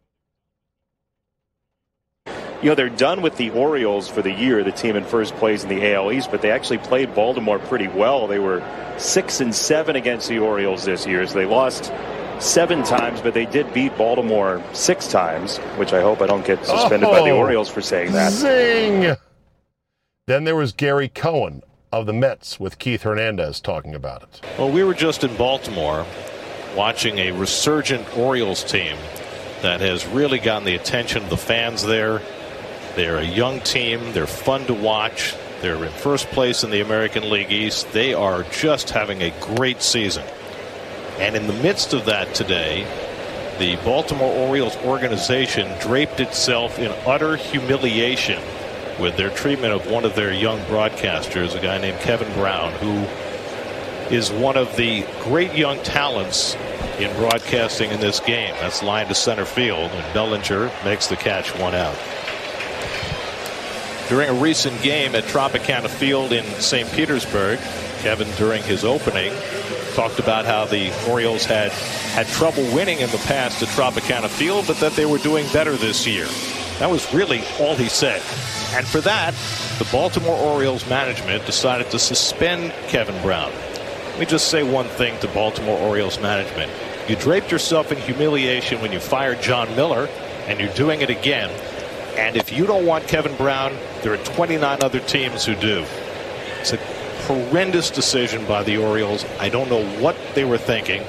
You know, they're done with the Orioles for the year, the team in first place in the A L East, but they actually played Baltimore pretty well. They were six and seven against the Orioles this year. So they lost seven times, but they did beat Baltimore six times, which I hope I don't get suspended oh, by the Orioles for saying that. Zing! Then there was Gary Cohen of the Mets with Keith Hernandez talking about it. Well, we were just in Baltimore watching a resurgent Orioles team that has really gotten the attention of the fans there. They're a young team. They're fun to watch. They're in first place in the American League East. They are just having a great season. And in the midst of that today, the Baltimore Orioles organization draped itself in utter humiliation with their treatment of one of their young broadcasters, a guy named Kevin Brown, who is one of the great young talents in broadcasting in this game. That's lined to center field, and Bellinger makes the catch, one out. During a recent game at Tropicana Field in Saint Petersburg, Kevin, during his opening, talked about how the Orioles had had trouble winning in the past at Tropicana Field, but that they were doing better this year. That was really all he said. And for that, the Baltimore Orioles management decided to suspend Kevin Brown. Let me just say one thing to Baltimore Orioles management. You draped yourself in humiliation when you fired John Miller, and you're doing it again. And if you don't want Kevin Brown, there are twenty-nine other teams who do. It's a horrendous decision by the Orioles. I don't know what they were thinking.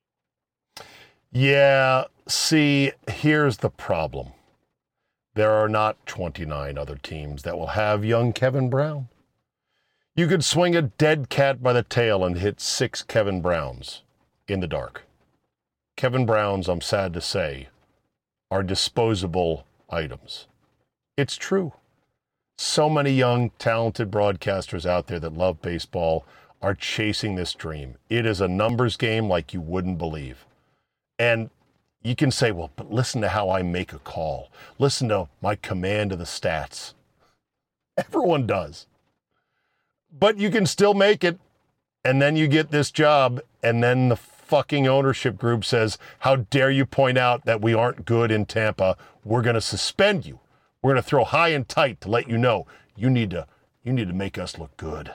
Yeah, see, here's the problem. There are not twenty-nine other teams that will have young Kevin Brown. You could swing a dead cat by the tail and hit six Kevin Browns in the dark. Kevin Browns, I'm sad to say, are disposable items. It's true. So many young, talented broadcasters out there that love baseball are chasing this dream. It is a numbers game like you wouldn't believe. And you can say, well, but listen to how I make a call. Listen to my command of the stats. Everyone does. But you can still make it, and then you get this job, and then the fucking ownership group says, how dare you point out that we aren't good in Tampa? We're going to suspend you. We're going to throw high and tight to let you know you need to you need to make us look good.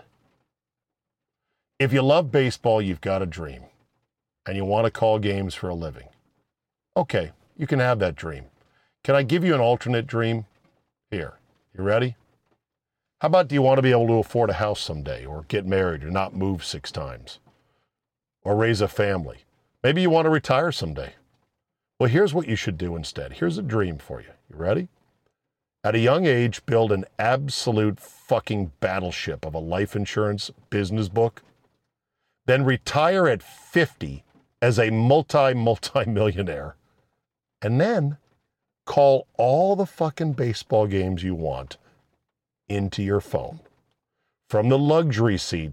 If you love baseball, you've got a dream, and you want to call games for a living. Okay, you can have that dream. Can I give you an alternate dream? Here, you ready? How about, do you want to be able to afford a house someday, or get married, or not move six times, or raise a family? Maybe you want to retire someday. Well, here's what you should do instead. Here's a dream for you. You ready? At a young age, build an absolute fucking battleship of a life insurance business book. Then retire at fifty as a multi, multi-millionaire. And then call all the fucking baseball games you want into your phone. From the luxury seats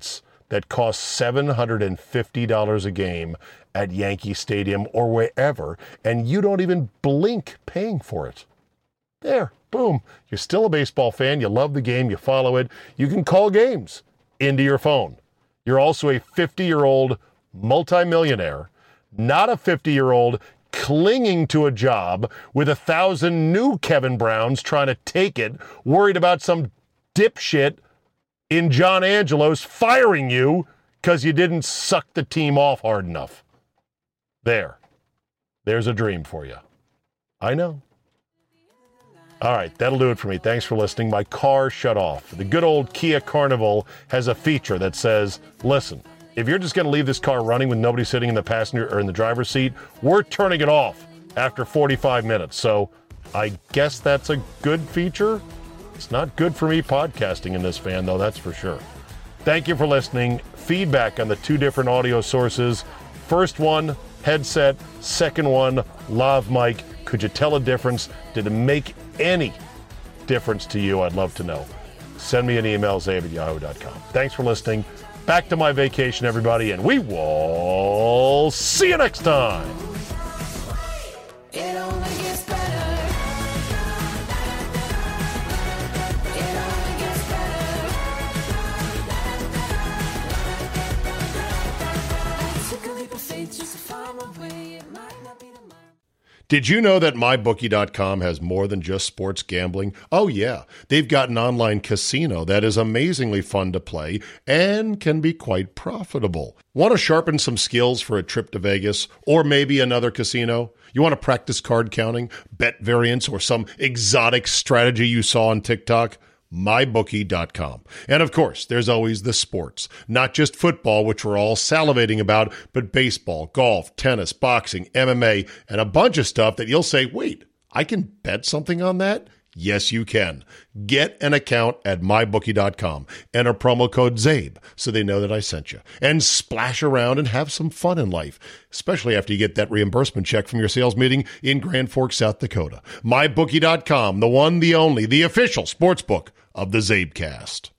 that costs seven hundred fifty dollars a game at Yankee Stadium or wherever, and you don't even blink paying for it. There, boom. You're still a baseball fan. You love the game. You follow it. You can call games into your phone. You're also a fifty-year-old multimillionaire, not a fifty-year-old clinging to a job with a thousand new Kevin Browns trying to take it, worried about some dipshit in John Angelos firing you because you didn't suck the team off hard enough. There. There's a dream for you. I know. All right, that'll do it for me. Thanks for listening. My car shut off. The good old Kia Carnival has a feature that says, listen, if you're just going to leave this car running with nobody sitting in the passenger or in the driver's seat, we're turning it off after forty-five minutes. So I guess that's a good feature. It's not good for me podcasting in this van, though, that's for sure. Thank you for listening. Feedback on the two different audio sources. First one, headset. Second one, lav mic. Could you tell a difference? Did it make any difference to you? I'd love to know. Send me an email, zabe at yahoo dot com. Thanks for listening. Back to my vacation, everybody, and we will see you next time. It only gets better. It only gets better. I took a leap of faith just to find my way. It might not be the mind. Did you know that my bookie dot com has more than just sports gambling? Oh, yeah. They've got an online casino that is amazingly fun to play and can be quite profitable. Want to sharpen some skills for a trip to Vegas or maybe another casino? You want to practice card counting, bet variants, or some exotic strategy you saw on TikTok? my bookie dot com. And of course, there's always the sports, not just football, which we're all salivating about, but baseball, golf, tennis, boxing, M M A, and a bunch of stuff that you'll say, wait, I can bet something on that? Yes, you can. Get an account at my bookie dot com. Enter promo code ZABE so they know that I sent you. And splash around and have some fun in life, especially after you get that reimbursement check from your sales meeting in Grand Forks, South Dakota. my bookie dot com, the one, the only, the official sports book of the ZabeCast.